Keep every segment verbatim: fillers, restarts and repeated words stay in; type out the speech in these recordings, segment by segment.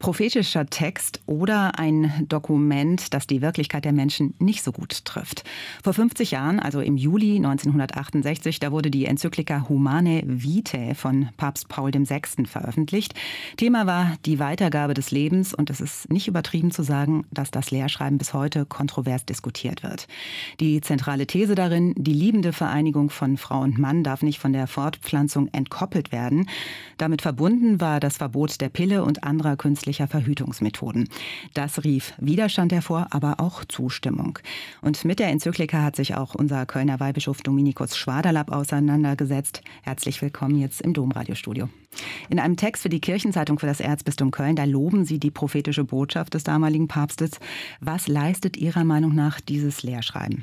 Prophetischer Text oder ein Dokument, das die Wirklichkeit der Menschen nicht so gut trifft. Vor fünfzig Jahren, also im Juli neunzehnhundertachtundsechzig, da wurde die Enzyklika Humanae Vitae von Papst Paul der Sechste veröffentlicht. Thema war die Weitergabe des Lebens und es ist nicht übertrieben zu sagen, dass das Lehrschreiben bis heute kontrovers diskutiert wird. Die zentrale These darin, die liebende Vereinigung von Frau und Mann darf nicht von der Fortpflanzung entkoppelt werden. Damit verbunden war das Verbot der Pille und anderer künstlicher Verhütungsmethoden. Das rief Widerstand hervor, aber auch Zustimmung. Und mit der Enzyklika hat sich auch unser Kölner Weihbischof Dominikus Schwaderlapp auseinandergesetzt. Herzlich willkommen jetzt im Domradiostudio. In einem Text für die Kirchenzeitung für das Erzbistum Köln, da loben Sie die prophetische Botschaft des damaligen Papstes. Was leistet Ihrer Meinung nach dieses Lehrschreiben?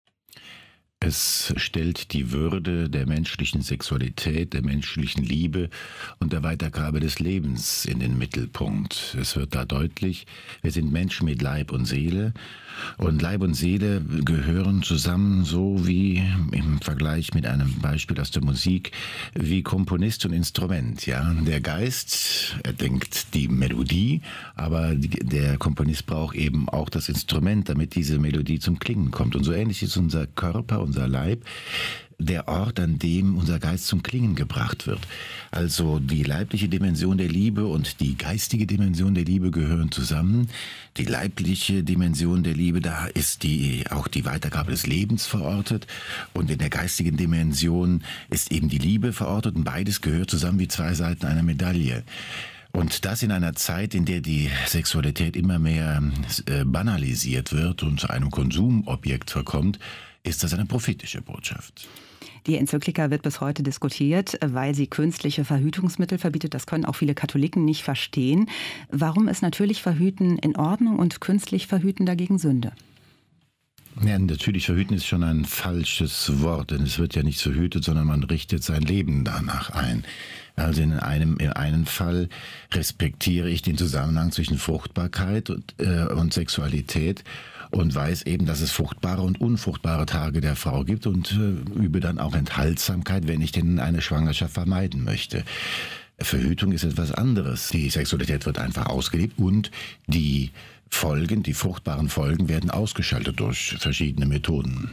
Es stellt die Würde der menschlichen Sexualität, der menschlichen Liebe und der Weitergabe des Lebens in den Mittelpunkt. Es wird da deutlich, wir sind Menschen mit Leib und Seele und Leib und Seele gehören zusammen, so wie im Vergleich mit einem Beispiel aus der Musik, wie Komponist und Instrument. Ja, der Geist, er denkt die Melodie, aber der Komponist braucht eben auch das Instrument, damit diese Melodie zum Klingen kommt. Und so ähnlich ist unser Körper, unser Leib, der Ort, an dem unser Geist zum Klingen gebracht wird. Also die leibliche Dimension der Liebe und die geistige Dimension der Liebe gehören zusammen. Die leibliche Dimension der Liebe, da ist die, auch die Weitergabe des Lebens verortet. Und in der geistigen Dimension ist eben die Liebe verortet. Und beides gehört zusammen wie zwei Seiten einer Medaille. Und das in einer Zeit, in der die Sexualität immer mehr äh, banalisiert wird und zu einem Konsumobjekt verkommt, ist das eine prophetische Botschaft. Die Enzyklika wird bis heute diskutiert, weil sie künstliche Verhütungsmittel verbietet. Das können auch viele Katholiken nicht verstehen. Warum ist natürlich Verhüten in Ordnung und künstlich Verhüten dagegen Sünde? Ja, natürlich verhüten ist schon ein falsches Wort, denn es wird ja nicht verhütet, sondern man richtet sein Leben danach ein. Also in einem, in einem Fall respektiere ich den Zusammenhang zwischen Fruchtbarkeit und, äh, und Sexualität und weiß eben, dass es fruchtbare und unfruchtbare Tage der Frau gibt und äh, übe dann auch Enthaltsamkeit, wenn ich denn eine Schwangerschaft vermeiden möchte. Verhütung ist etwas anderes. Die Sexualität wird einfach ausgelebt und die Folgen, die fruchtbaren Folgen werden ausgeschaltet durch verschiedene Methoden.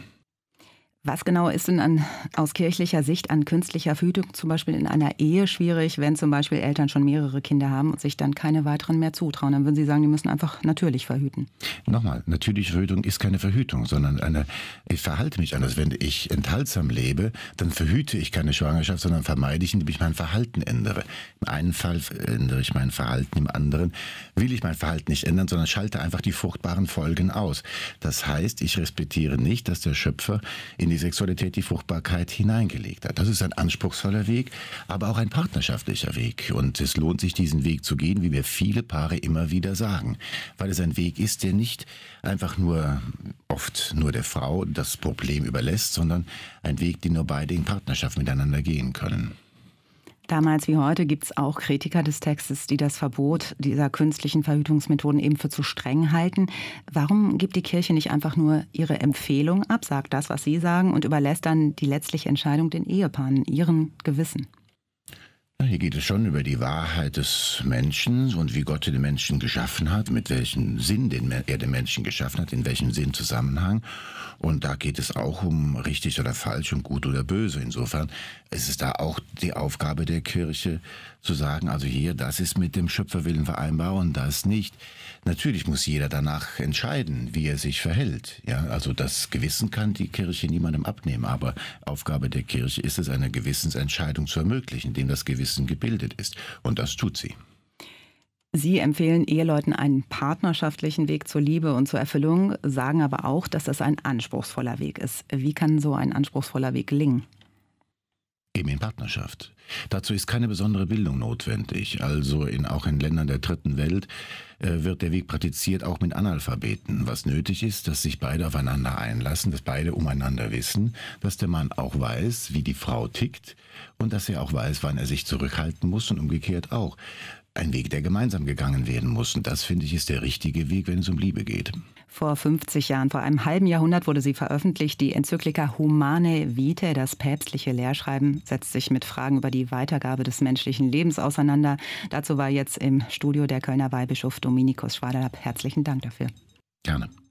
Was genau ist denn an, aus kirchlicher Sicht an künstlicher Verhütung zum Beispiel in einer Ehe schwierig, wenn zum Beispiel Eltern schon mehrere Kinder haben und sich dann keine weiteren mehr zutrauen? Dann würden Sie sagen, die müssen einfach natürlich verhüten. Nochmal, natürliche Verhütung ist keine Verhütung, sondern eine, ich verhalte mich anders. Wenn ich enthaltsam lebe, dann verhüte ich keine Schwangerschaft, sondern vermeide ich, indem ich mein Verhalten ändere. Im einen Fall ändere ich mein Verhalten, im anderen will ich mein Verhalten nicht ändern, sondern schalte einfach die fruchtbaren Folgen aus. Das heißt, ich respektiere nicht, dass der Schöpfer in die die Sexualität die Fruchtbarkeit hineingelegt hat. Das ist ein anspruchsvoller Weg, aber auch ein partnerschaftlicher Weg. Und es lohnt sich, diesen Weg zu gehen, wie mir viele Paare immer wieder sagen. Weil es ein Weg ist, der nicht einfach nur, oft nur der Frau das Problem überlässt, sondern ein Weg, den nur beide in Partnerschaft miteinander gehen können. Damals wie heute gibt es auch Kritiker des Textes, die das Verbot dieser künstlichen Verhütungsmethoden eben für zu streng halten. Warum gibt die Kirche nicht einfach nur ihre Empfehlung ab, sagt das, was Sie sagen, und überlässt dann die letztliche Entscheidung den Ehepaaren, ihren Gewissen? Hier geht es schon über die Wahrheit des Menschen und wie Gott den Menschen geschaffen hat, mit welchem Sinn den er den Menschen geschaffen hat, in welchem Sinn Zusammenhang. Und da geht es auch um richtig oder falsch, um gut oder böse. Insofern ist es da auch die Aufgabe der Kirche zu sagen, also hier, das ist mit dem Schöpferwillen vereinbar und das nicht. Natürlich muss jeder danach entscheiden, wie er sich verhält. Ja, also das Gewissen kann die Kirche niemandem abnehmen, aber Aufgabe der Kirche ist es, eine Gewissensentscheidung zu ermöglichen, indem das Gewissen gebildet ist. Und das tut sie. Sie empfehlen Eheleuten einen partnerschaftlichen Weg zur Liebe und zur Erfüllung, sagen aber auch, dass das ein anspruchsvoller Weg ist. Wie kann so ein anspruchsvoller Weg gelingen? Eben in Partnerschaft. Dazu ist keine besondere Bildung notwendig. Also in, auch in Ländern der dritten Welt äh, wird der Weg praktiziert, auch mit Analphabeten. Was nötig ist, dass sich beide aufeinander einlassen, dass beide umeinander wissen, dass der Mann auch weiß, wie die Frau tickt und dass er auch weiß, wann er sich zurückhalten muss und umgekehrt auch. ein Weg, der gemeinsam gegangen werden muss. Und das, finde ich, ist der richtige Weg, wenn es um Liebe geht. Vor fünfzig Jahren, vor einem halben Jahrhundert wurde sie veröffentlicht. Die Enzyklika Humanae Vitae, das päpstliche Lehrschreiben, setzt sich mit Fragen über die Weitergabe des menschlichen Lebens auseinander. Dazu war jetzt im Studio der Kölner Weihbischof Dominikus Schwaderlapp. Herzlichen Dank dafür. Gerne.